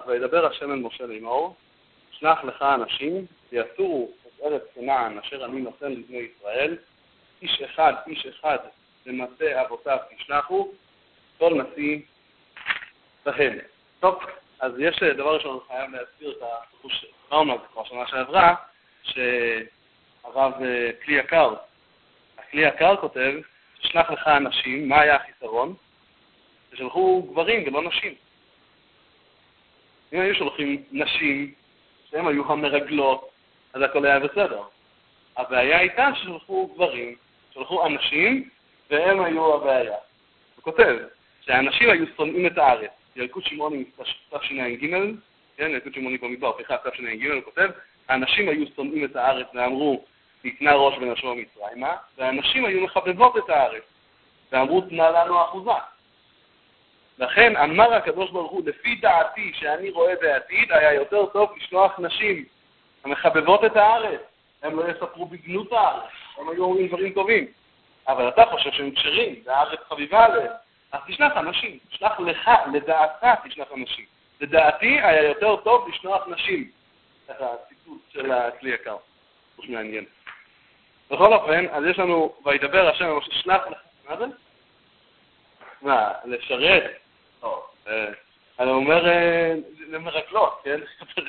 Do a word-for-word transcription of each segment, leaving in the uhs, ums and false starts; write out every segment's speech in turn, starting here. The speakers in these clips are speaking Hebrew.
וידבר השם אל משה לאמור, שלח לך אנשים, ויצורו את ארץ כנען אשר אני נותן לבני ישראל, איש אחד, איש אחד, למטה אבותיו תשלחו, כל נשיא בהם. טוב, אז יש דבר ראשון, אני חייב להסביר את הפירוש שדיברנו על זה כבר שנה שעברה, שהרב כלי יקר, הכלי יקר כותב, ששלח לך אנשים, מה היה החיסרון? ששלחו גברים ולא נשים. אם היו שולחים נשים, שהם היו המרגלות, אז הכל היה בסדר. הבעיה הייתה ששלחו גברים, שלחו אנשים, והם היו הבעיה. הוא כותב שהאנשים היו שונאים את הארץ. ילקוט שמעוני תשע"ג, כן, ילקוט שמעוני במדבר, פתיחת תשע"ג, הוא כותב, האנשים היו שונאים את הארץ ואמרו, נתנה ראש ונשו מצרימה, והאנשים היו מחבבות את הארץ, ואמרו, תנה לנו אחוזה. לכן אמר הקדוש ברוך הוא, לפי דעתי שאני רואה בעתיד, היה יותר טוב לשלוח נשים המחבבות את הארץ. הם לא יספרו בגנות הארץ, הם היו אומרים דברים טובים. אבל אתה חושב שהם כשרים, והארץ חביבה עליהם. אז תשלח אנשים, תשלח לך, לדעתך תשלח אנשים. לדעתי היה יותר טוב לשלוח נשים. ככה הציטוט של הכלי יקר. פשוט מעניין. בכל אופן, אז יש לנו, וידבר השם, ממש שלח לך, מה זה? מה, לשרת? טוב, אני אומר למרגלות, כן?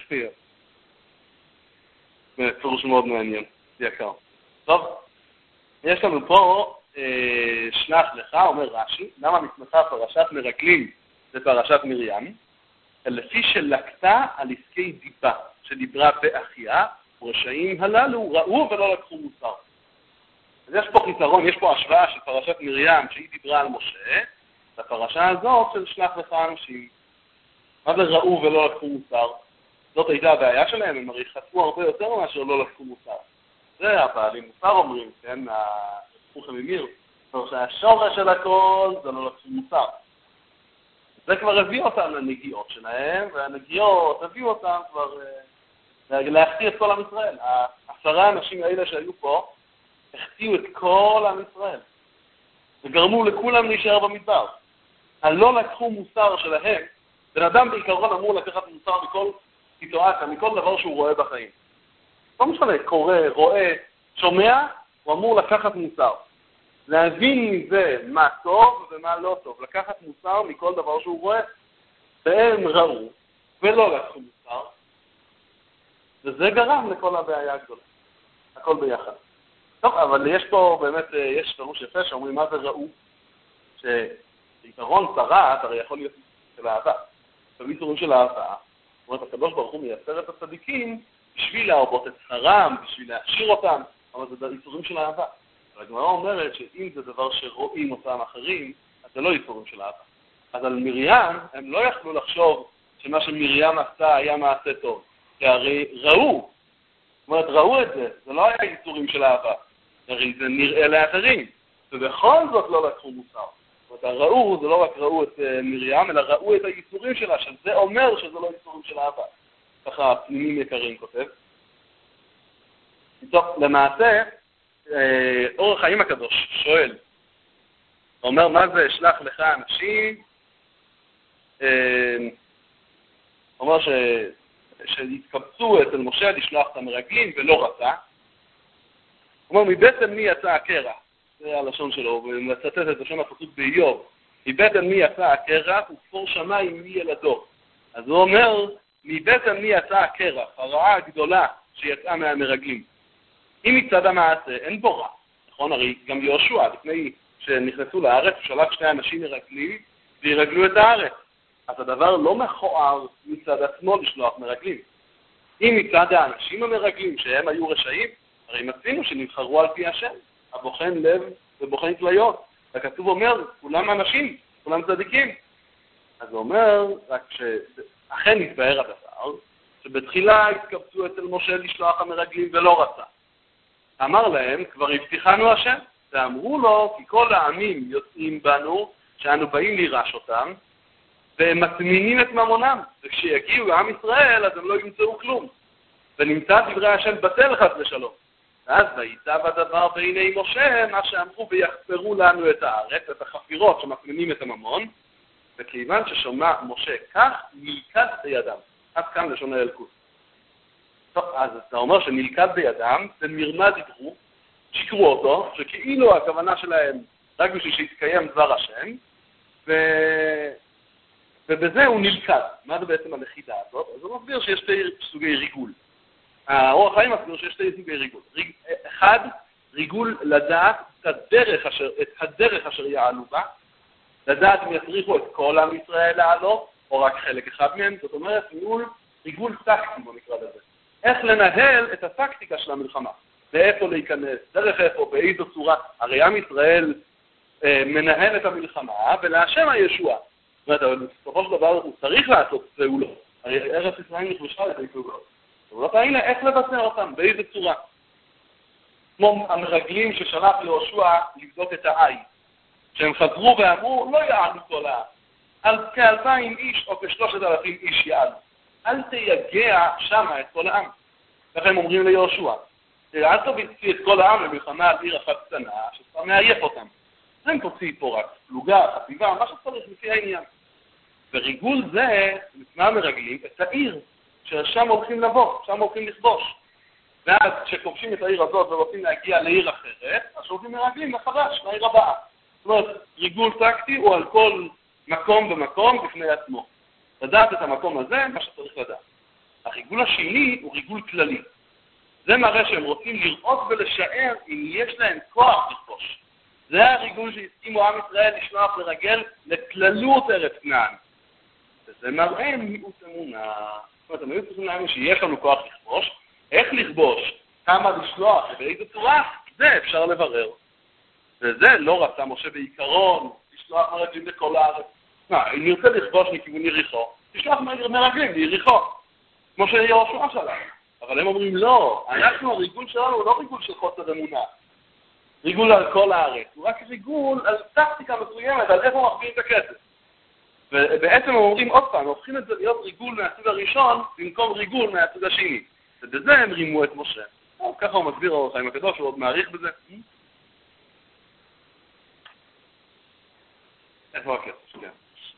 זה פירוש מאוד מעניין, יקר. טוב, יש לנו פה שלח לך, אומר רש"י, למה מתמחה פרשת מרגלים בפרשת מרים? לפי שלקתה על עסקי דיבה, שדיברה באחיה, ורשעים הללו ראו ולא לקחו מוסר. אז יש פה חיסרון, יש פה השוואה של פרשת מרים שהיא דיברה על משה, לפרשה הזאת של שלח לך אנשים. מה זה ראו ולא לקחו מוסר? זאת הייתה הבעיה שלהם, הם הרי חטאו הרבה יותר מאשר לא לקחו מוסר. זה הבעלים מוסר אומרים, כן, הפוך ממיר, שהשורש של הכל זה לא לקחו מוסר. זה כבר הביא אותם לנגיעות שלהם, והנגיעות הביאו אותם כבר להחטיא את כל עם ישראל. העשרה האנשים האלה שהיו פה, החטיאו את כל עם ישראל, וגרמו לכולם להישאר במדבר. הלא לקחו מוסר שלהם, בן אדם בעיקרון אמור לקחת מוסר מכל סיטואציה, מכל דבר שהוא רואה בחיים. לא משנה, קורא, רואה, שומע, הוא אמור לקחת מוסר. להבין מזה מה טוב ומה לא טוב, לקחת מוסר מכל דבר שהוא רואה. והם ראו ולא לקחו מוסר, וזה גרם לכל הבעיה הגדולה. הכל ביחד. טוב, אבל יש פה באמת, יש פירוש יפה שאומרים מה זה ראו, שעיקרון צרת הרי יכול להיות של אהבה. במיסורים של אהבה, זאת אומרת, הקדוש ברוך הוא מייצר את הצדיקים בשביל להרבות את שכרם, בשביל להשאיר אותם, אבל זה איסורים של אהבה. הגמרא אומרת שאם זה דבר שרואים אותם אחרים, אז זה לא איסורים של אהבה. אז על מרים הם לא יכלו לחשוב שמה שמרים עשתה היה מעשה טוב, כי הרי ראו, זאת אומרת, ראו את זה, זה לא היה איסורים של אהבה, הרי זה נראה לאחרים, ובכל זאת לא לקחו מוסר. זאת אומרת, ראו, זה לא רק ראו את מרים, אלא ראו את האיסורים שלה, שזה אומר שזה לא איסורים של אהבה. ככה פנימים יקרים כותב. טוב, למעשה, אור החיים הקדוש שואל, אומר מה זה שלח לך אנשים, אומר ש... שהתקבצו אצל משה לשלוח את המרגלים ולא רצה. אומר, מבטן מי יצא הקרע, זה הלשון שלו, ומצטט את לשון הפסוק באיוב, מבטן מי יצא הקרע וכפור שמיים מי ילדו. אז הוא אומר, מבטן מי יצא הקרע, הרעה הגדולה שיצאה מהמרגלים. אם מצד המעשה אין בו רע, נכון? הרי גם יהושע, לפני שנכנסו לארץ, הוא שלח שני אנשים מרגלים וירגלו את הארץ. אז הדבר לא מכוער מצד עצמו לשלוח מרגלים. אם מצד האנשים המרגלים שהם היו רשעים, הרי מצינו שנבחרו על פי השם, הבוחן לב ובוחן כליות. הכתוב אומר, כולם אנשים, כולם צדיקים. אז הוא אומר, רק שאכן נתבהר הדבר, שבתחילה התקבצו אצל משה לשלוח המרגלים ולא רצה. אמר להם, כבר הבטיחנו השם, ואמרו לו, כי כל העמים יוצאים בנו, שאנו באים לירש אותם, והם מטמינים את ממונם, וכשיגיעו לעם ישראל, אז הם לא ימצאו כלום. ונמצא דברי השם בטל חס ושלום. ואז ויצב הדבר בעיני משה, מה שאמרו ויחפרו לנו את הארץ, את החפירות שמטמינים את הממון, וכיוון ששומע משה כך, נלכד בידם. עד כאן לשון האלקוט. טוב, אז אתה אומר שנלכד בידם, במרמה דיברו, שיקרו אותו, שכאילו הכוונה שלהם רק בשביל שיתקיים דבר השם, ו... ובזה הוא נלכד. מה זה בעצם הנחידה הזאת? אז הוא מסביר שיש שתי סוגי ריגול. האור החיים מסביר שיש שתי סוגי ריגול. ריג... אחד, ריגול לדעת את הדרך אשר, את הדרך אשר יעלו בה, לדעת אם יצריכו את כל עם ישראל לעלות, או רק חלק אחד מהם, זאת אומרת, ניהול ריגול טקטי, בוא נקרא לזה. איך לנהל את הטקטיקה של המלחמה. באיפה להיכנס, דרך איפה, באיזו צורה. הרי עם ישראל אה, מנהל את המלחמה, ולהשם הישוע. זאת אומרת, אבל בסופו של דבר הוא צריך לעשות פעולות. הרי ארץ ישראל נכבשה את הפעולות. פעולות האלה, איך לבצע אותם, באיזו צורה. כמו המרגלים ששלח ליהושע לבדוק את העי. שהם חזרו ואמרו, לא יעלו כל העם. על כאלפיים איש או כשלושת אלפים איש יעלו. אל תייגע שמה את כל העם. ככה הם אומרים ליהושע. אל תוציא את כל העם למלחמה על עיר אחת קטנה, שכבר מעייף אותם. הם תוציא פה רק פלוגה, חטיבה, מה שצריך לפי העניין. וריגול זה, לפני מרגלים, את העיר, ששם הולכים לבוא, שם הולכים לכבוש. ואז כשכובשים את העיר הזאת ורוצים להגיע לעיר אחרת, אז שולחים מרגלים לחדש, לעיר הבאה. זאת אומרת, ריגול טקטי הוא על כל מקום במקום בפני עצמו. לדעת את המקום הזה, מה שצריך לדעת. הריגול השני הוא ריגול כללי. זה מראה שהם רוצים לראות ולשער אם יש להם כוח לכבוש. זה הריגול שהסכימו עם ישראל לשלוח לרגל לכללות ארץ כנען. וזה מראה מיעוט אמונה. זאת אומרת, המיעוט אמונה הוא שיש לנו כוח לכבוש. איך לכבוש? כמה לשלוח ובאיזו צורה? זה אפשר לברר. וזה לא רצה משה בעיקרון, לשלוח מרגלים לכל הארץ. מה, אם נרצה לכבוש מכיוון יריחו, תשלח מרגלים ליריחו. כמו שיהושע שלנו. אבל הם אומרים לא, אנחנו הריגול שלנו הוא לא ריגול של חוסר אמונה. ריגול על כל הארץ, הוא רק ריגול על טקטיקה מסוימת, על איפה מחביאים את הכסף. ובעצם הם אומרים עוד פעם, הופכים את זה להיות ריגול מהסוג הראשון, במקום ריגול מהסוג השני. ובזה הם רימו את משה. ככה הוא מסביר האור החיים הקדוש, הוא עוד מעריך בזה. איפה הכסף? כן.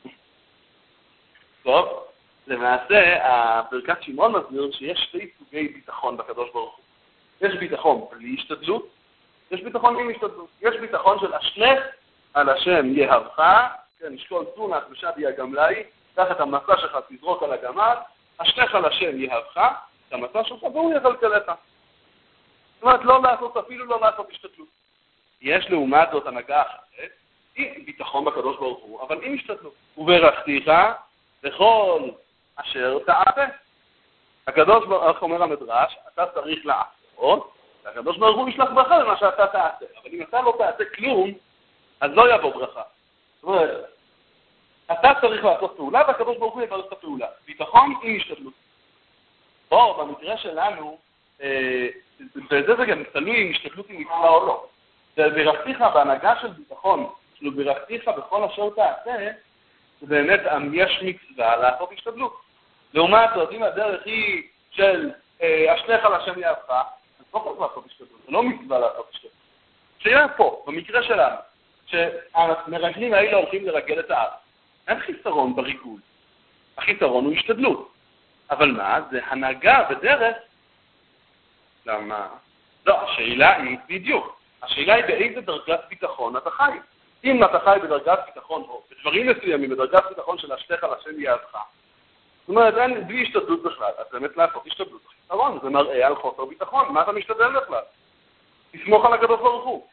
טוב. למעשה, הברכת שמעון מסביר שיש שתי סוגי ביטחון בקדוש ברוך הוא. יש ביטחון בלי השתדלות, יש ביטחון עם השתדלות. יש ביטחון של אשלך על השם יהבך, כן, שכל תונת ושדי הגמלאי, קח את המסע שלך, תזרוק על הגמל, אשלך על השם יהבך, את המסע שלך, והוא יבלקלך. זאת אומרת, לא לעשות, אפילו לא לעשות השתדלות. יש לעומת זאת הנהגה אחרת, עם ביטחון בקדוש ברוך הוא, אבל עם השתדלות. וברכתיך בכל אשר תעשה. הקדוש ברוך הוא אומר המדרש, אתה צריך לעשות, והקדוש ברוך הוא ישלח ברכה למה שאתה תעשה. אבל אם אתה לא תעשה כלום, אז לא יבוא ברכה. זאת אומרת, אתה צריך לעשות פעולה, והקדוש ברוך הוא יברך את הפעולה. ביטחון עם השתדלות. פה, במקרה שלנו, וזה זה גם תלוי אם השתדלות היא מצווה או לא. ברכתיך בהנהגה של ביטחון, שלו ברכתיך בכל אשר תעשה, זה באמת יש מצווה לעשות השתדלות. לעומת זאת, אם הדרך היא של אשלך על השם יהבך, אז לא צריך לעשות השתדלות, זה לא מצווה לעשות השתדלות. שאלה פה, במקרה שלנו, שהמרגלים האלה הולכים לרגל את הארץ, אין חיסרון בריגול. החיסרון הוא השתדלות. אבל מה? זה הנהגה בדרך. למה? לא, השאלה היא בדיוק. השאלה היא באיזה דרגת ביטחון אתה חי. אם אתה חי בדרגת ביטחון, או בדברים מסוימים, בדרגת ביטחון של אשלך על השם יהבך, זאת אומרת, אין בלי השתדלות בכלל, אז באמת לעשות השתדלות. חיסרון, זה מראה על חוסר ביטחון, מה אתה משתדל בכלל? תסמוך על הקדוש ברוך הוא.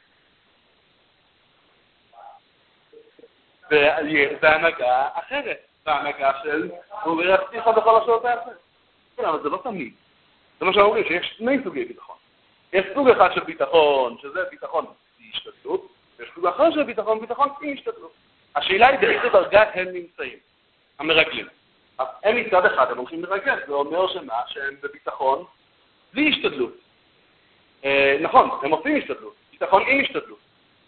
והנהגה אחרת, והנהגה של הוא ורצתיך בכל אשר תעשה. כן, אבל זה לא תמיד. זה מה שאומרים, שיש שני סוגי ביטחון. יש סוג אחד של ביטחון, שזה ביטחון בלי השתדלות, ויש סוג אחר של ביטחון, ביטחון בלי השתדלות. השאלה היא באיזה דרגה הם נמצאים, המרגלים. אז הם מצד אחד, הם הולכים לרגל, זה אומר שמה, שהם בביטחון בלי השתדלות. אה, נכון, הם עושים השתדלות, ביטחון עם השתדלות.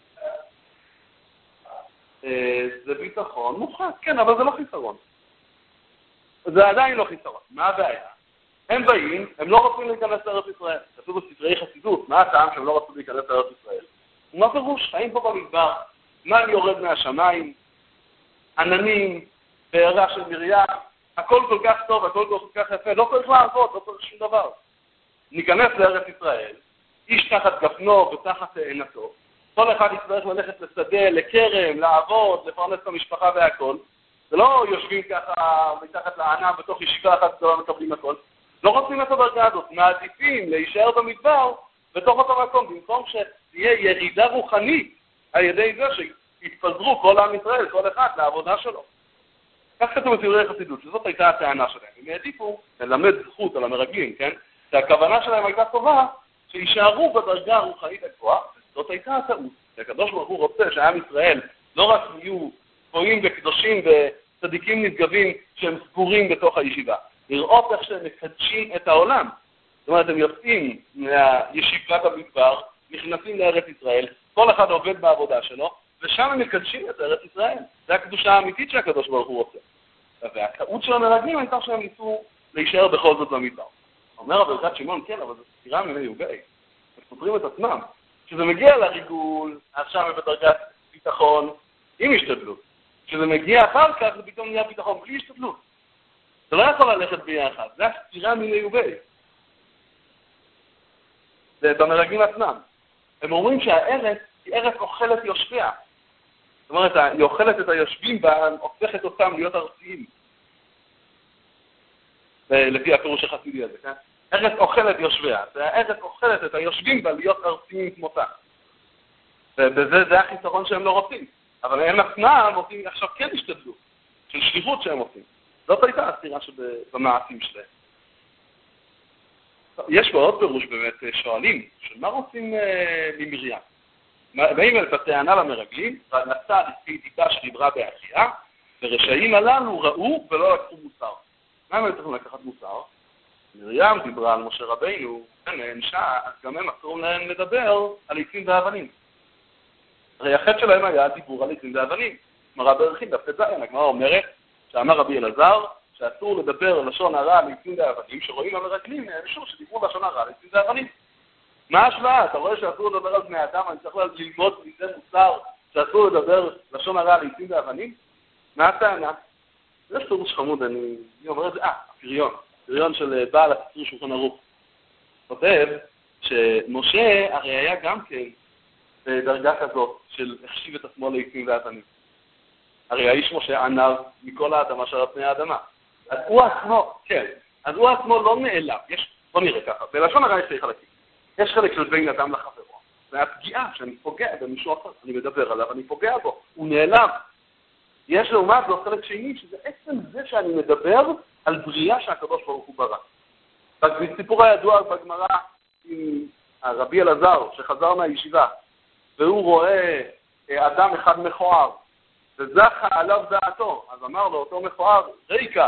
אה, זה ביטחון מוחלט, כן, אבל זה לא חיסרון. זה עדיין לא חיסרון. מה הבעיה? הם באים, הם לא רוצים להיכנס לארץ ישראל. כתוב בספרי חסידות, מה הטעם שהם לא רוצים להיכנס לארץ ישראל? ומה פירוש? חיים פה במדבר, מים יורד מהשמיים, עננים, בעירה של מרים, הכל כל כך טוב, הכל כל כך יפה, לא צריך לעבוד, לא צריך שום דבר. ניכנס לארץ ישראל, איש תחת גפנו ותחת עינתו, כל אחד יצטרך ללכת לשדה, לכרם, לעבוד, לפרנס את המשפחה והכל. זה לא יושבים ככה מתחת לענה בתוך ישיבה אחת גדולה מקבלים הכל. לא רוצים את הדרגה הזאת, מעדיפים להישאר במדבר בתוך אותו מקום, במקום שתהיה ירידה רוחנית על ידי זה שיתפזרו כל עם ישראל, כל אחד, לעבודה שלו. כך כתוב בציורי חסידות, שזאת הייתה הטענה שלהם. הם העדיפו ללמד זכות על המרגלים, כן? שהכוונה שלהם הייתה טובה, שישארו בדרגה הרוחנית הגבוהה. זאת הייתה הטעות. הקדוש ברוך הוא רוצה שהעם ישראל לא רק יהיו גבוהים וקדושים וצדיקים נשגבים שהם סגורים בתוך הישיבה, לראות איך שהם מקדשים את העולם. זאת אומרת, הם יוצאים מהישיבת המדבר, נכנסים לארץ ישראל, כל אחד עובד בעבודה שלו, ושם הם מקדשים את ארץ ישראל. זו הקדושה האמיתית שהקדוש ברוך הוא רוצה. והטעות של המרגלים הייתה שהם ניסו להישאר בכל זאת במדבר. אומר ברכת שמעון, כן, אבל זו סתירה מיני יוגעי. הם סותרים את עצמם. כשזה מגיע לריגול, עכשיו הם בדרגת ביטחון עם השתדלות. כשזה מגיע אחר כך, זה פתאום נהיה ביטחון בלי השתדלות. זה לא יכול ללכת ביחד, זה הסתירה מיני יוגעי. זה במרגלים עצמם. הם אומרים שהארץ היא ארץ אוכלת יושביה. זאת אומרת, היא אוכלת את היושבים בה, הופכת אותם להיות ארציים. לפי הפירוש החסידי הזה, כן? ארץ אוכלת יושביה. הארץ אוכלת את היושבים בה להיות ארציים כמותה. ובזה זה החיסרון שהם לא רוצים. אבל הם עצמם רוצים עכשיו כן השתדלות, של שליחות שהם עושים. זאת הייתה הסתירה במעשים שלהם. יש פה עוד פירוש באמת שואלים, של מה רוצים ממרים? באים אל בטענה למרגלים, ונצא לפי דיבה שדיברה באחייה, ורשעים הללו ראו ולא לקחו מוסר. מה הם צריכים לקחת מוסר? מרים דיברה על משה רבינו, ונענשה, אז גם הם אסור להם לדבר על עצים ואבנים. הרי החטא שלהם היה דיבור על עצים ואבנים. מראה בערכים דף ט"ז, הגמרא אומרת שאמר רבי אלעזר, שאסור לדבר לשון הרע על עצים ואבנים, שרואים המרגלים נענשו שדיברו לשון הרע על עצים ואבנים. מה השוואה? אתה רואה שאסור לדבר על בני אדם, אני צריך ללמוד מזה מוסר שאסור לדבר לשון הרע על עצים ואבנים? מה הטענה? זה פירוש חמוד, אני אומר את זה, אה, הפריון, הפריון של בעל הקיצור שולחן ערוך. כותב שמשה הרי היה גם כן בדרגה כזאת של החשיב את עצמו לעצים ואבנים. הרי האיש משה ענב מכל האדמה של פני האדמה. אז הוא עצמו, כן, אז הוא עצמו לא נעלם. יש, בוא נראה ככה, בלשון הרע יש שני חלקים. יש חלק של בין אדם לחברו. זה הפגיעה שאני פוגע במישהו אחר, אני מדבר עליו, אני פוגע בו, הוא נעלם. יש לעומת זאת חלק שני, שזה עצם זה שאני מדבר על בריאה שהקדוש ברוך הוא ברא. בסיפור הידוע בגמרא עם רבי אלעזר שחזר מהישיבה, והוא רואה אדם אחד מכוער, וזכה עליו דעתו, אז אמר לו אותו מכוער, ריקה,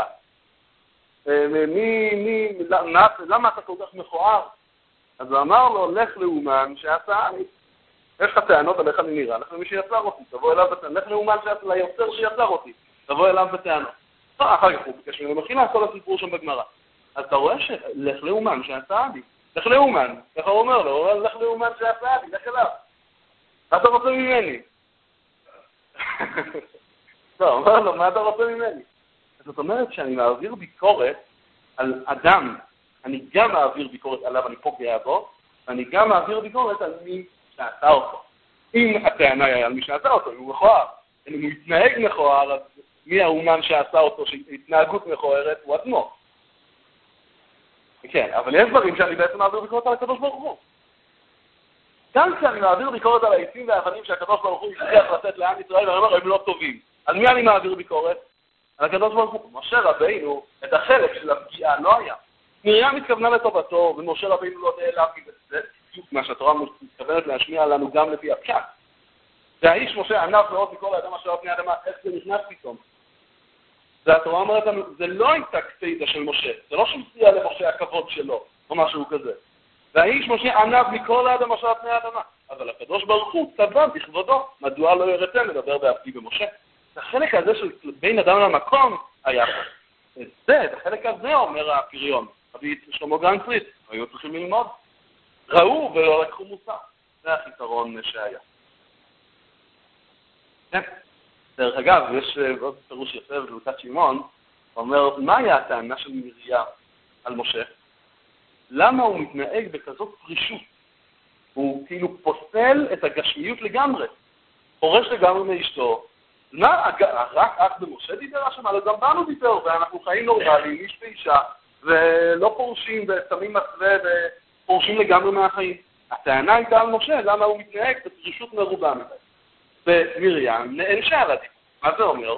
מי, מי, למה, למה אתה כל כך מכוער? אז הוא אמר לו, לך לאומן שעשה אני. יש לך טענות עליך אני נראה, לך למי שיצר אותי, תבוא אליו בטענות, לך לאומן שעשה, ליוצר שיצר אותי, תבוא אליו בטענות. אחר כך הוא ביקש ממנו מחילה, כל הסיפור שם בגמרא. אז אתה רואה שלך לאומן שעשה לי, לך לאומן, ככה הוא אומר לו, הוא אומר לך לאומן שעשה לי, לך אליו. מה אתה רוצה ממני? לא, הוא אומר לו, מה אתה רוצה ממני? זאת אומרת שאני מעביר ביקורת על אדם, אני גם מעביר ביקורת עליו, אני פוגע בו, ואני גם מעביר ביקורת על מי שעשה אותו. אם הטענה היה על מי שעשה אותו, הוא מכוער. אם הוא יתנהג מכוער, אז מי האומן שעשה אותו, שהתנהגות מכוערת, הוא עצמו. כן, אבל יש דברים שאני בעצם מעביר ביקורת על הקדוש ברוך הוא. גם כשאני מעביר ביקורת על העצים והאבנים שהקדוש ברוך הוא הצליח לתת לעם ישראל, ואני אומר, הם לא טובים. על מי אני מעביר ביקורת? על הקדוש ברוך הוא. משה רבינו, את החלק של הפגיעה לא היה. מרים התכוונה לטובתו, ומשה רבינו לא נעלם מזה. זה בדיוק מה שהתורה מתכוונת להשמיע לנו גם לפי הפשט. והאיש משה ענף מאוד מכל האדמה של פני האדמה, איך זה נכנס פתאום? והתורה אומרת לנו, זה לא הייתה קצידה של משה, זה לא שמציע למשה הכבוד שלו, או משהו כזה. והאיש משה ענב מכל האדמה של פני האדמה, אבל הקדוש ברוך הוא צבא בכבודו, מדוע לא ירצה לדבר באפי במשה? החלק הזה של בין אדם למקום היה פה. את זה, את החלק הזה אומר הפריון, אבי שלמה גרנפריד, היו צריכים ללמוד. ראו ולא לקחו מוסר. זה החיסרון שהיה. כן. דרך אגב, יש עוד פירוש יפה בברכת שמעון, אומר, מה היה הטענה של מרים על משה? למה הוא מתנהג בכזאת פרישות? הוא כאילו פוסל את הגשמיות לגמרי, פורש לגמרי מאשתו. מה, רק אך במשה דיבר השם? אבל גם בנו דיבר, ואנחנו חיים נורמליים, איש ואישה, ולא פורשים ושמים מסווה ופורשים לגמרי מהחיים. הטענה הייתה על משה, למה הוא מתנהג בפרישות מרובה מדי. ומרים נענשה על הדין. מה זה אומר?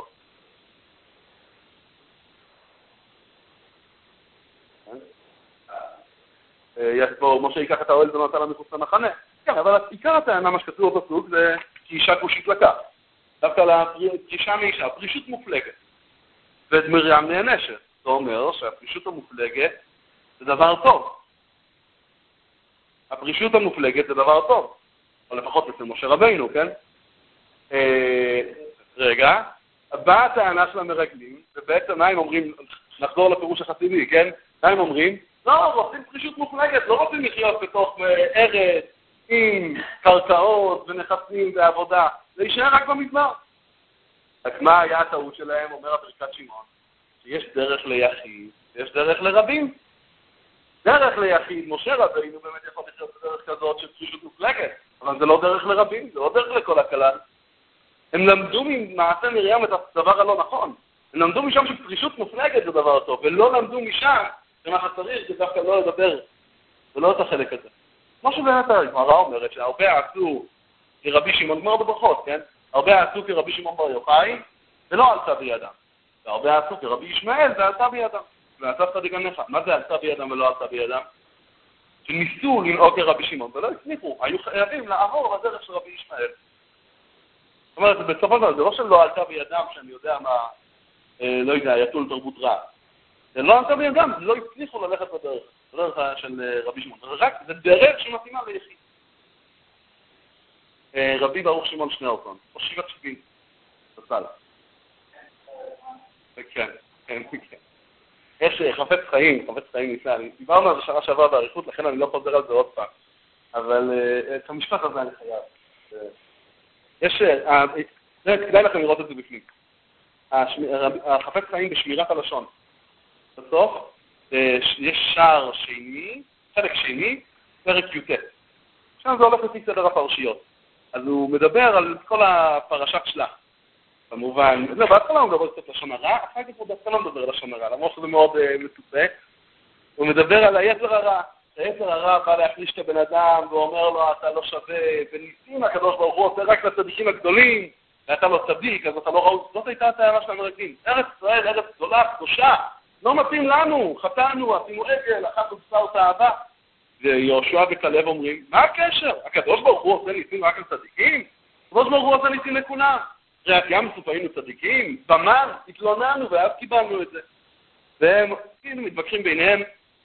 בואו, משה ייקח את האוהל ונותן לה מחוץ למחנה. כן, אבל עיקר הטענה, מה שכתוב בפסוק, זה כי אישה כושית לקח. דווקא לפרישה מאישה, פרישות מופלגת. ומרים נענשת. זה אומר שהפרישות המופלגת זה דבר טוב. הפרישות המופלגת זה דבר טוב. או לפחות אצל משה רבינו, כן? אה, רגע, באה הטענה של המרגלים, ובעצם מה הם אומרים, נחזור לפירוש החסידי, כן? מה הם אומרים? לא, רוצים פרישות מופלגת, לא רוצים לחיות בתוך ארץ, עם קרקעות ונכסים ועבודה, להישאר רק במדבר. רק מה היה הטעות שלהם, אומר הברכת שמעון? שיש דרך ליחיד, יש דרך לרבים. דרך ליחיד, משה רבינו באמת יכול לחיות בדרך כזאת של פרישות מופלגת, אבל זה לא דרך לרבים, זה לא דרך לכל הכלל. הם למדו ממעשה מרים את הדבר הלא נכון. הם למדו משם שפרישות מופלגת זה דבר טוב, ולא למדו משם שמה שצריך זה דווקא לא לדבר, ולא את החלק הזה. כמו שבאמת הגמרא אומרת שהרבה עשו כרבי שמעון, גמרא בברכות, כן? הרבה עשו כרבי שמעון בר יוחאי, ולא עלתה בידם. והרבה עשו כרבי ישמעאל, ועלתה בידם. ועשת דגנך. מה זה עלתה בידם ולא עלתה בידם? שניסו לנהוג כרבי שמעון, ולא הצליחו, היו חייבים לעבור בדרך של רבי ישמעאל. זאת אומרת, בסופו של דבר, זה לא שלא עלתה בידם, שאני יודע מה, אה, לא יודע, יתול תרבות רע. זה לא עלתה בידם, לא הצליחו ללכת בדרך, בדרך של רבי שמעון. זה רק, זה דרך שמתאימה ליחיד. אה, רבי ברוך שמעון שניאורסון, או שבעת שבעים, בסלה. כן, כן, כן. יש חפץ חיים, חפץ חיים ניסה, אני דיברנו על זה שנה שעברה בעריכות, לכן אני לא חוזר על זה עוד פעם. אבל את המשפט הזה אני חייב. יש, כדאי לכם לראות את זה בפנים. החפץ חיים בשמירת הלשון. בסוף, יש שער שני, חלק שני, פרק י"ט. שם זה הולך לפי סדר הפרשיות. אז הוא מדבר על כל הפרשת שלח. כמובן, לא, בהתחלה הוא מדבר קצת לשון הרע, אחר כך הוא דווקא לא מדבר לשון הרע, למרות שזה מאוד מצופה. הוא מדבר על היצר הרע. היצר הרע בא להחליש את הבן אדם ואומר לו, אתה לא שווה, וניסים הקדוש ברוך הוא עושה רק לצדיקים הגדולים, ואתה לא צדיק, אז אתה לא ראוי. זאת הייתה הטענה של המרגלים. ארץ ישראל, ארץ גדולה, קדושה, לא מתאים לנו, חטאנו, עשינו עגל, אחת ובשר תאווה. ויהושע וכלב אומרים, מה הקשר? הקדוש ברוך הוא עושה ניסים רק לצדיקים? הקדוש ברוך הוא עושה ניסים לכולם. רק ים סוף היינו צדיקים, במן, התלוננו ואז קיבלנו את זה. והם כאילו מתווכחים ביניהם.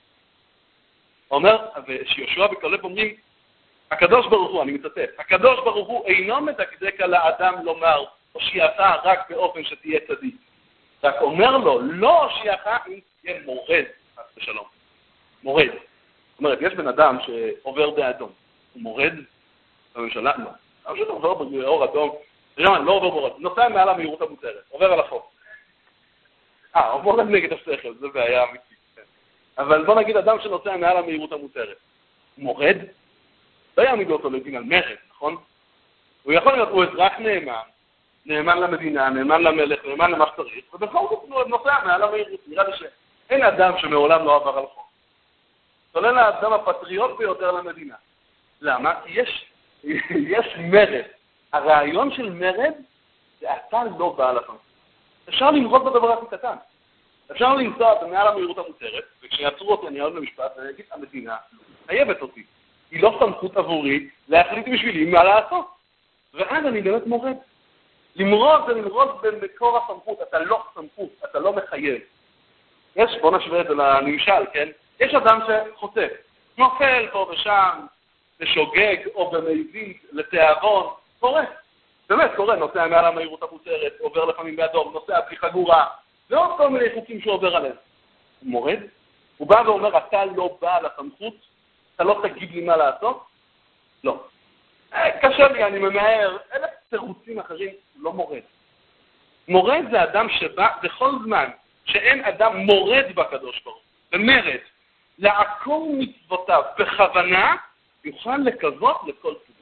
אומר, ושיהושע וכלב אומרים, הקדוש ברוך הוא, אני מצטט, הקדוש ברוך הוא אינו מדקדק על האדם לומר, הושיעך רק באופן שתהיה צדיק. רק אומר לו, לא הושיעך אם תהיה מורד, חס ושלום. מורד. זאת אומרת, יש בן אדם שעובר באדום. הוא מורד בממשלה? לא. אבל שאתה עובר באור אדום, רמן, לא עובר באור אדום, נוסע מעל המהירות המותרת, עובר על החוק. אה, עובר נגד השכל, זה בעיה אמיתית. אבל בוא נגיד אדם שנוסע מעל המהירות המותרת. הוא מורד? לא יעמידו אותו לדין על מרד, נכון? הוא יכול להיות, הוא אזרח נאמן, נאמן למדינה, נאמן למלך, נאמן למה שצריך, ובכל זאת הוא נוסע מעל המהירות. נראה לי שאין אדם שמעולם לא עבר על חוק. כולל האדם הפטריוט ביותר למדינה. למה? כי יש, יש מרד. הרעיון של מרד זה אתה לא בעל הסמכות. אפשר למרוד בדבר הכי קטן. אפשר לנסוע מעל המהירות המותרת, וכשיעצרו אותי אני אעוד למשפט, ואני אגיד, המדינה חייבת אותי. היא לא סמכות עבורי להחליט בשבילי מה לעשות. ואז אני באמת מורד. למרוד זה למרוד במקור הסמכות, אתה לא סמכות, אתה לא מחייב. יש, בוא נשווה את זה לנמשל, כן? יש אדם שחוטא, נופל פה ושם, לשוגג או במזיד, לתיאבון, קורה. באמת קורה, נוסע מעל המהירות המותרת, עובר לפעמים באדום, נוסע בלי חגורה, ועוד כל מיני חוקים שעובר עליהם. הוא מורד, הוא בא ואומר, אתה לא בא לסמכות, אתה לא תגיד לי מה לעשות? לא. קשה לי, אני ממהר, אלה תירוצים אחרים, הוא לא מורד. מורד זה אדם שבא בכל זמן שאין אדם מורד בקדוש ברוך הוא, במרד, לעקור מצוותיו בכוונה, יוכל לקוות לכל ציבור.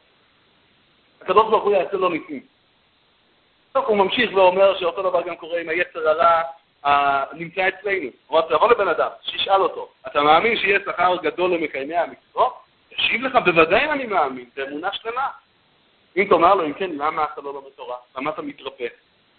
הקדוש ברוך הוא יעשה לו ניסים. טוב, הוא ממשיך ואומר שאותו דבר גם קורה עם היצר הרע הנמצא אצלנו. הוא רוצה לבוא לבן אדם, שישאל אותו, אתה מאמין שיהיה שכר גדול למקיימי המצוות? תשיב לך, בוודאי אני מאמין, זה אמונה שלמה. אם תאמר לו, אם כן, למה אתה לא לומד תורה? למה אתה מתרפא?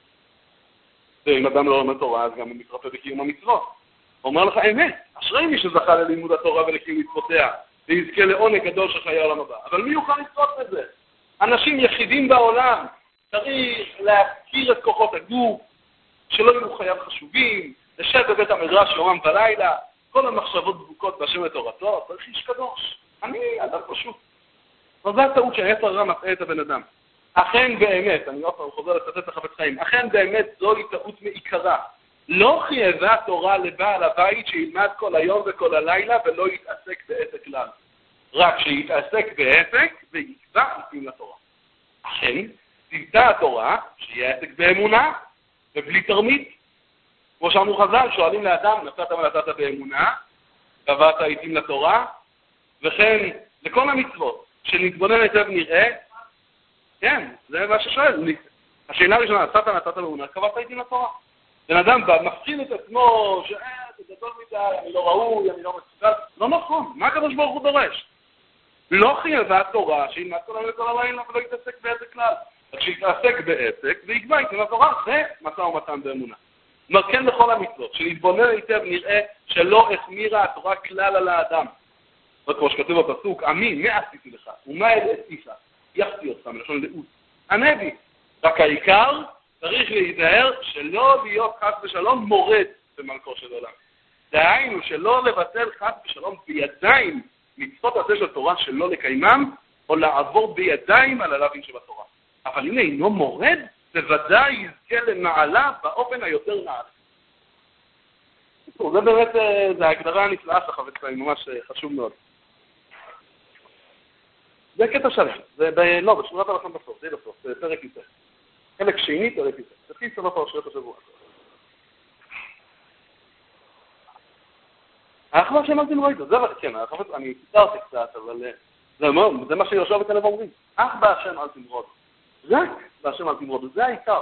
ואם אדם לא לומד תורה, אז גם הוא מתרפא בקיום המצוות. הוא אומר לך, אמת, אשרי מי שזכה ללימוד התורה ולקיום מצוותיה, ויזכה לעונג גדול של חיי העולם הבא. אבל מי יוכל לצפות בזה? אנשים יחידים בעולם, צריך להכיר את כוחות הגוף, שלא יהיו חייו חשובים, לשב בבית המדרש יומם ולילה, כל המחשבות דבוקות בהשם ותורתו, צריך איש קדוש. אני אדם פשוט. וזו הטעות שהיצר הרע מטעה את הבן אדם. אכן באמת, אני עוד פעם חוזר לצטט את החפץ חיים, אכן באמת זוהי טעות מעיקרה. לא חייבה תורה לבעל הבית שילמד כל היום וכל הלילה ולא יתעסק בעסק כלל. רק שיתעסק בעסק ויקבע עיסים לתורה. אכן, ציוותה התורה שיהיה עסק באמונה ובלי תרמית. כמו שאמרו חז"ל, שואלים לאדם, נתת ונתת באמונה, קבעת עיסים לתורה, וכן לכל המצוות שנתבונן היטב נראה, כן, זה מה ששואל. השאלה הראשונה, נתת ונתת באמונה, קבעת עיסים לתורה. בן אדם מפחיד את עצמו, שאתה גדול מדי, אני לא ראוי, אני לא מסוגל. לא נכון, מה הקדוש ברוך הוא דורש? לא חייבה התורה שילמד כל היום וכל הלילה ולא יתעסק בעסק כלל. רק שיתעסק בעסק ויקבע עיסים לתורה, זה משא ומתן באמונה. כלומר, כן לכל המצוות, שנתבונן היטב נראה שלא החמירה התורה כלל על האדם. כמו שכתוב בפסוק, עמי, מה עשיתי לך? ומה אלה עשיך? יחתי אותך, מלשון לאות. הנביא. רק העיקר צריך להיזהר שלא להיות חס ושלום מורד במלכו של עולם. דהיינו שלא לבטל חס ושלום בידיים מצוות הזה של תורה שלא לקיימם, או לעבור בידיים על הלווים שבתורה. אבל אם אינו מורד, בוודאי יזכה למעלה באופן היותר נעלה. זה באמת, זה ההגדרה הנפלאה של החפץ חיים, ממש חשוב מאוד. זה קטע שלם, זה ב... לא, בשמונת הלכם בסוף, זה בסוף, זה פרק איתה. חלק שני, פרק איתה. זה תחיל סוף פרשיות השבוע. האחווה שהם אל תמרו איתו, זה כן, אני פיתרתי קצת, אבל זה מה שיהושע וכלב אומרים. אך בהשם אל תמרוד. רק בהשם אל תמרוד, זה העיקר.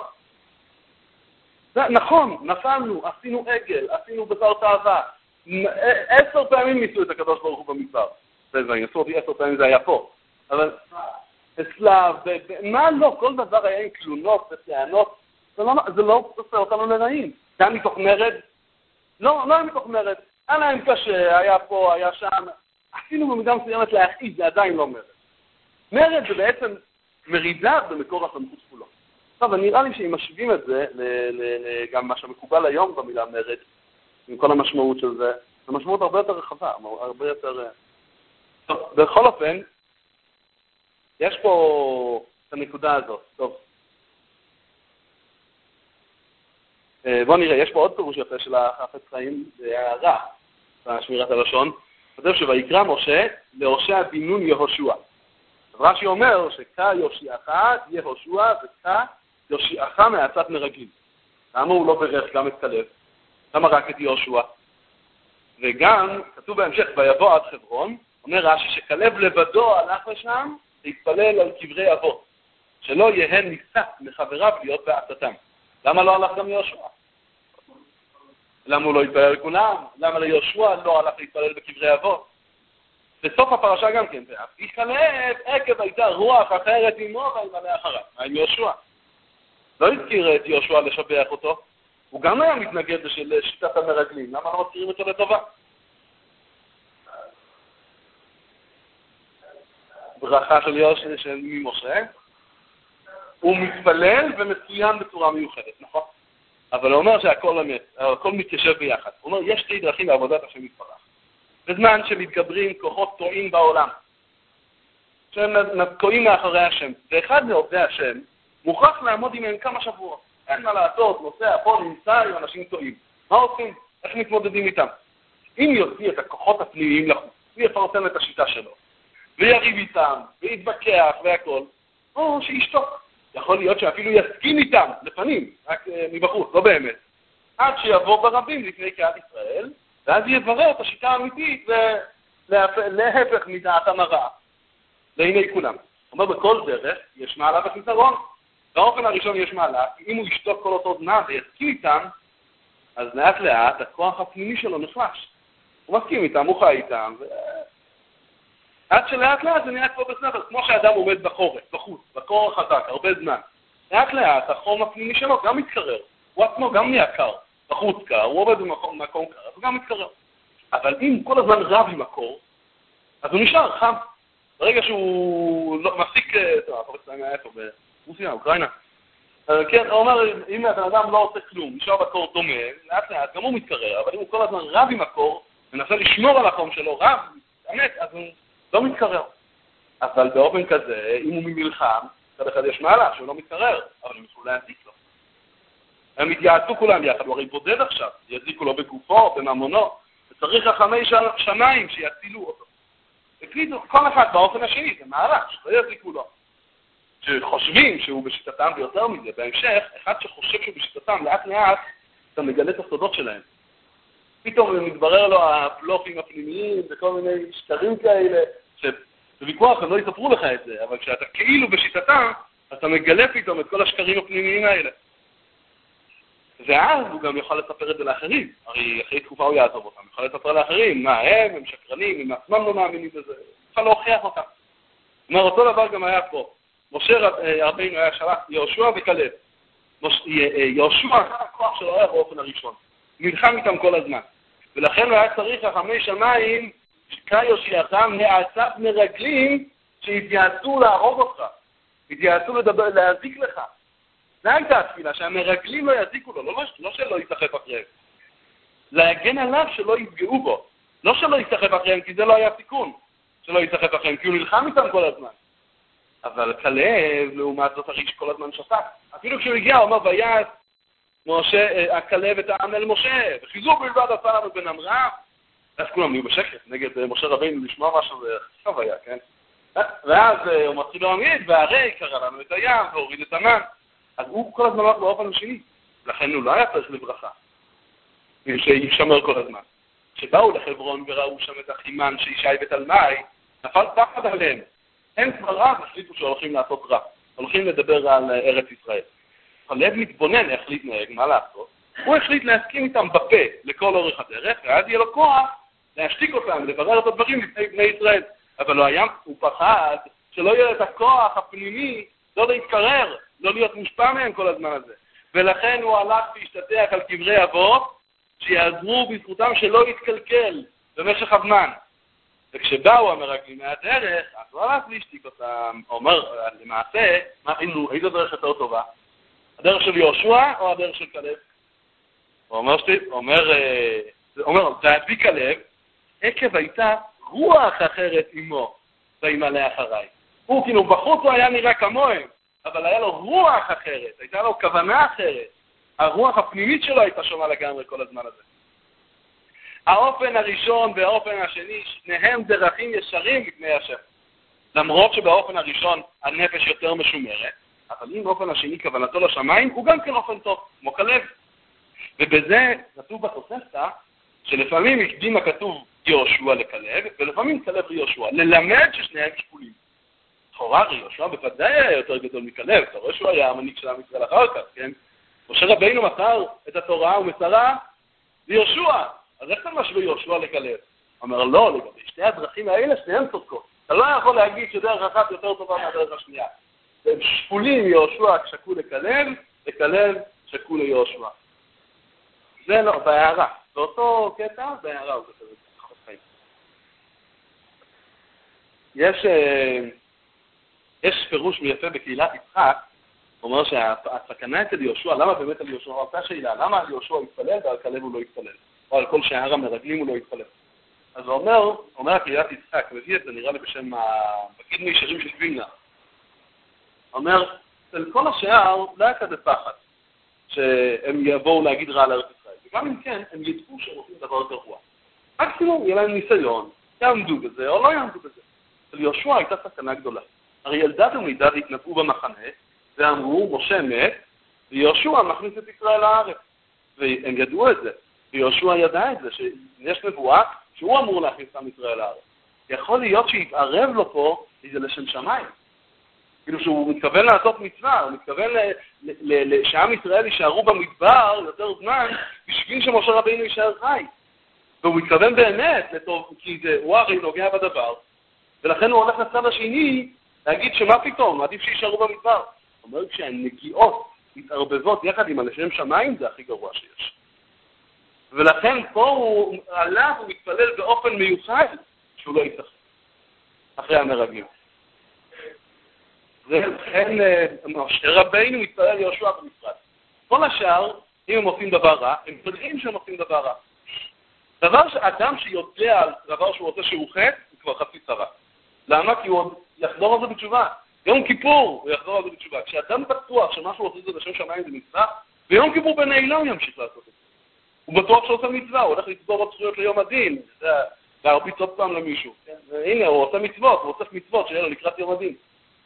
נכון, נפלנו, עשינו עגל, עשינו בשר תאווה. עשר פעמים ניסו את הקדוש ברוך הוא במדבר. זה זה, ניסו אותי עשר פעמים, זה היה פה. אבל אצלב, מה לא? כל דבר היה עם תלונות וטענות. זה לא עושה אותנו לרעים. זה היה מתוך מרד? לא, לא היה מתוך מרד. היה להם קשה, היה פה, היה שם. עשינו במידה מסוימת להכעיס, זה עדיין לא מרד. מרד זה בעצם מרידה במקור הסמכות כולו. עכשיו, נראה לי שאם משווים את זה, גם מה שמקובל היום במילה מרד, עם כל המשמעות של זה, זו משמעות הרבה יותר רחבה, הרבה יותר... טוב, בכל אופן, יש פה את הנקודה הזאת. טוב. בואו נראה, יש פה עוד פירוש יפה של החפץ חיים, זה הערה, בשמירת הלשון. כתוב שויקרא משה להושע בן נון יהושע. רש"י אומר שכה יושיעך יהושע וככה יושיעך מעצת מרגלים. למה הוא לא ברך גם את כלב? למה רק את יהושע? וגם, כתוב בהמשך, ויבוא עד חברון, אומר רש"י שכלב לבדו הלך לשם להתפלל על קברי אבות, שלא יהיה ניסה מחבריו להיות בעצתם. למה לא הלך גם יהושע? למה הוא לא התפלל לכולם? למה ליהושע לא הלך להתפלל בקברי אבות? בסוף הפרשה גם כן, ואף כלב עקב הייתה רוח אחרת עמו וילמלא אחריו. מה עם יהושע? לא הזכיר את יהושע לשבח אותו, הוא גם היה מתנגד לשיטת המרגלים, למה לא מזכירים אותו לטובה? ברכה של יהושע של ממשה, הוא מתפלל ומצוין בצורה מיוחדת, נכון? אבל הוא אומר שהכל אמת, הכל מתיישב ביחד. הוא אומר, יש שתי דרכים לעבודת השם יתברך. בזמן שמתגברים כוחות טועים בעולם, שהם תקועים מאחורי השם, ואחד מעובדי השם מוכרח לעמוד עימם כמה שבועות. אין מה לעשות, נוסע פה, נמצא עם אנשים טועים. מה עושים? איך מתמודדים איתם? אם יוציא את הכוחות הפנימיים לחוץ, הוא יפרסם את השיטה שלו, ויריב איתם, ויתבקח והכל, או שישתוק. יכול להיות שאפילו יסכים איתם, לפנים, רק מבחוץ, לא באמת. עד שיבוא ברבים לפני קהל ישראל, ואז יברר את השיטה האמיתית להפך מדעתם הרעה, לעיני כולם. זאת אומרת, בכל דרך יש מעלה ופתרון. באופן הראשון יש מעלה, כי אם הוא ישתוק כל אותו זמן ויסכים איתם, אז לאט לאט הכוח הפנימי שלו נחלש. הוא מסכים איתם, הוא חי איתם, ו... עד שלאט לאט זה נראה כמו בסדר, כמו שאדם עומד בחורף, בחוץ, בקור החזק, הרבה זמן. לאט לאט החום הפנימי שלו גם מתקרר, הוא עצמו גם נהיה קר, בחוץ קר, הוא עובד במקום, במקום קר, אז הוא גם מתקרר. אבל אם כל הזמן רב עם הקור, אז הוא נשאר חם. ברגע שהוא לא, מפסיק, טוב, אתה רוצה להגיד איפה, ברוסיה, אוקראינה. כן, הוא אומר, אם הבן אדם לא עושה כלום, נשאר בקור דומה, לאט לאט גם הוא מתקרר, אבל אם הוא כל הזמן רב עם הקור, מנסה לשמור על החום שלו, רב, באמת, אז הוא לא מתקרר. אבל באופן כזה, אם הוא ממלחם, צד אחד יש מעלה שהוא לא מתקרר, אבל הם יוכלו להזיק לו. הם התייעצו כולם יחד, הוא הרי בודד עכשיו, יזיקו לו בגופו, בממונו, וצריך רחמי שמיים שיצילו אותו. הקליטו כל אחד באופן השני, זה מעלה, שלא יזיקו לו. שחושבים שהוא בשיטתם ויותר מזה, בהמשך, אחד שחושב שהוא בשיטתם, לאט לאט, אתה מגלה את הסודות שלהם. פתאום מתברר לו הפלופים הפנימיים וכל מיני שקרים כאלה, שבוויכוח הם לא יספרו לך את זה, אבל כשאתה כאילו בשיטתם, אתה מגלה פתאום את כל השקרים הפנימיים האלה. ואז הוא גם יוכל לספר את זה לאחרים, הרי אחרי תקופה הוא יעזוב אותם, יוכל לספר לאחרים, מה הם, הם שקרנים, הם עצמם לא מאמינים בזה, יוכל להוכיח אותם. זאת אומרת, אותו דבר גם היה פה, משה רבינו היה שלח יהושע וכלב. יהושע, הכוח שלו היה באופן הראשון, נלחם איתם כל הזמן. ולכן היה צריך רחמי שמיים, כיושיעתם נעצת מרגלים שהתייעצו להרוג אותך, התייעצו לדבר, להזיק לך. זה הייתה התפילה, שהמרגלים לא יזיקו לו, לא, לא שלא יסחף אחריהם. להגן עליו שלא יפגעו בו, לא שלא יסחף אחריהם, כי זה לא היה סיכון שלא יסחף אחריהם, כי הוא נלחם איתם כל הזמן. אבל כלב, לעומת זאת הרי שכל הזמן שתק. אפילו כשהוא הגיע, הוא אומר, ויעש משה, הכלב את העם אל משה, וחיזוק בלבד עשה לנו בן אמרה, אז כולם נהיו בשקט נגד משה רבינו לשמוע משהו, זה חשב היה, כן? ואז הוא מתחיל להעמיד, והרי קרא לנו את הים, והוריד את המן. אז הוא כל הזמן הולך באופן השני, לכן הוא לא היה צריך לברכה, שישמר כל הזמן. כשבאו לחברון וראו שם את אחימן שישי ותלמי, נפל פחד עליהם. הם כבר רב, החליטו שהולכים לעשות רע, הולכים לדבר על ארץ ישראל. הלב מתבונן איך להתנהג, מה לעשות? הוא החליט להסכים איתם בפה לכל אורך הדרך, ואז יהיה לו כוח להשתיק אותם, לברר את הדברים לפני בני ישראל. אבל לא היה, הוא פחד שלא יהיה את הכוח הפנימי, לא להתקרר, לא להיות מושפע מהם כל הזמן הזה. ולכן הוא הלך והשתתח על קברי אבות, שיעזרו בזכותם שלא יתקלקל במשך הזמן. וכשבאו המרגלים מהדרך, אז הוא הלך והשתיק אותם. הוא אומר, למעשה, מה ראינו, איזו דרך יותר טובה? הדרך של יהושע או הדרך של כלב? הוא אומר, הוא אומר, הוא אומר, והביא כלב, עקב הייתה רוח אחרת עמו, וימלא אחריי. הוא כאילו בחוץ הוא היה נראה כמוהם, אבל היה לו רוח אחרת, הייתה לו כוונה אחרת. הרוח הפנימית שלו הייתה שונה לגמרי כל הזמן הזה. האופן הראשון והאופן השני, שניהם דרכים ישרים לפני השם. למרות שבאופן הראשון הנפש יותר משומרת, אבל אם באופן השני כוונתו לשמיים, הוא גם כן אופן טוב, כמו כלב. ובזה כתוב בתוספתא, שלפעמים הקדים הכתוב יהושע לכלב, ולפעמים כלב ליהושע, ללמד ששניהם שקולים. לכאורה יהושע בוודאי היה יותר גדול מכלב, אתה רואה שהוא היה המנהיג של עם ישראל אחר כך, כן? משה רבינו מסר את התורה ומסרה ליהושע, אז איך אתה משווה יהושע לכלב? אומר לא, לגבי שתי הדרכים האלה שניהם צודקות. אתה לא יכול להגיד שדרך אחת יותר טובה מהדרך השנייה. הם שקולים יהושע שקול לכלב, וכלב שקול ליהושע. זה לא, בהערה. באותו קטע, בהערה הוא כתב את זה. יש, יש פירוש מיפה בקהילת יצחק, הוא אומר שהסכנה אצל יהושע, למה באמת על יהושע? אותה שאלה, למה על יהושע יתפלל ועל כלב הוא לא יתפלל? או על כל שאר המרגלים הוא לא יתפלל? אז הוא אומר, אומר הקהילת יצחק, מביא את זה נראה לי בשם בגיד מישרים של וילנה. הוא אומר, אצל כל השאר לא היה כזה פחד שהם יבואו להגיד רע על ארץ ישראל. וגם אם כן, הם ידעו שהם עושים דבר גרוע. מקסימום יהיה להם ניסיון, יעמדו בזה או לא יעמדו בזה. אצל יהושע הייתה סכנה גדולה. הרי ילדד ומידד התנבאו במחנה, ואמרו, משה מת, ויהושע מכניס את ישראל לארץ. והם ידעו את זה, ויהושע ידע את זה, שיש נבואה שהוא אמור להכניס את עם ישראל לארץ. יכול להיות שיתערב לו פה איזה לשם שמיים. כאילו שהוא מתכוון לעשות מצווה, הוא מתכוון שעם ישראל יישארו במדבר יותר זמן, בשביל שמשה רבינו יישאר חי. והוא מתכוון באמת, לטוב, כי זה, הוא הרי נוגע בדבר, ולכן הוא הולך לצד השני להגיד שמה פתאום, עדיף שישארו במדבר. הוא אומר שהנגיעות מתערבבות יחד עם הלשם שמיים, זה הכי גרוע שיש. ולכן פה הוא עליו, הוא מתפלל באופן מיוחד, שהוא לא יתחל, אחרי המרגלים. ולכן משה רבינו מתפלל יהושע בנפרד. כל השאר, אם הם עושים דבר רע, הם יודעים שהם עושים דבר רע. דבר שאדם שיודע על דבר שהוא רוצה שהוא חטא, הוא כבר חצי צרה. למה? כי הוא עוד יחזור על זה בתשובה. יום כיפור הוא יחזור על זה בתשובה. כשאדם בטוח שמשהו עושה את זה לשם שמיים זה מצווה, ויום כיפור בנעילה הוא ימשיך לעשות את זה. הוא בטוח שעושה מצווה, הוא הולך לצבור עוד זכויות ליום הדין, להרביץ עוד פעם למישהו. הנה, הוא עושה מצוות, הוא עושה מצוות שיהיה לו לקראת יום הדין.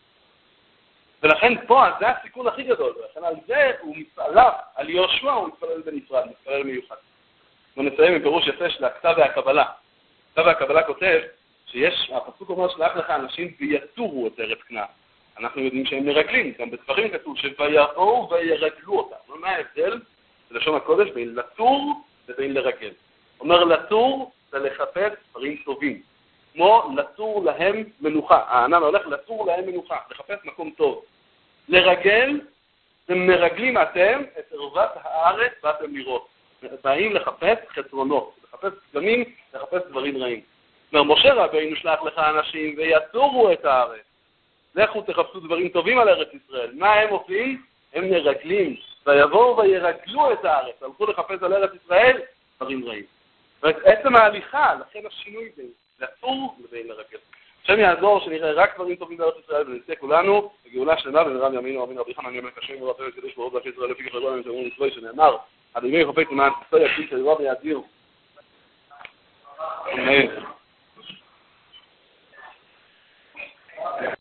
ולכן פה, זה הסיכון הכי גדול, ולכן על זה הוא מתפעלה, על יהושע הוא מתפלל בנפרד, מתפלל מיוחד. ונסיים עם פירוש יפה של הכתב והקבלה. הכתב והקבלה כותב שיש, הפסוק אומר שלח לך אנשים ויתורו את ארץ כנען. אנחנו יודעים שהם מרגלים, גם בספרים כתוב שויבואו וירגלו אותם. מה ההבדל בלשון הקודש בין לתור לבין לרגל? אומר לתור זה לחפש דברים טובים, כמו לתור להם מנוחה. הענן הולך לתור להם מנוחה, לחפש מקום טוב. לרגל זה מרגלים אתם את ערוות הארץ ואתם לראות. באים לחפש חסרונות, לחפש פגמים, לחפש דברים רעים. אומר משה רבינו שלח לך אנשים ויתורו את הארץ. לכו תחפשו דברים טובים על ארץ ישראל. מה הם עושים? הם מרגלים. ויבואו וירגלו את הארץ. הלכו לחפש על ארץ ישראל דברים רעים. ועצם ההליכה, לכן השינוי בין לתור לבין לרגל. השם יעזור שנראה רק דברים טובים בארץ ישראל ונצא כולנו בגאולה שלמה במהרה בימינו אמן רבי חנן ימי קשים ורבי וקדוש ברוך הוא ישראל לפי כחלון ונתמון מצווי שנאמר עד ימי חפץ למען תפסי יקיד שלרוב יאדיר. אמן.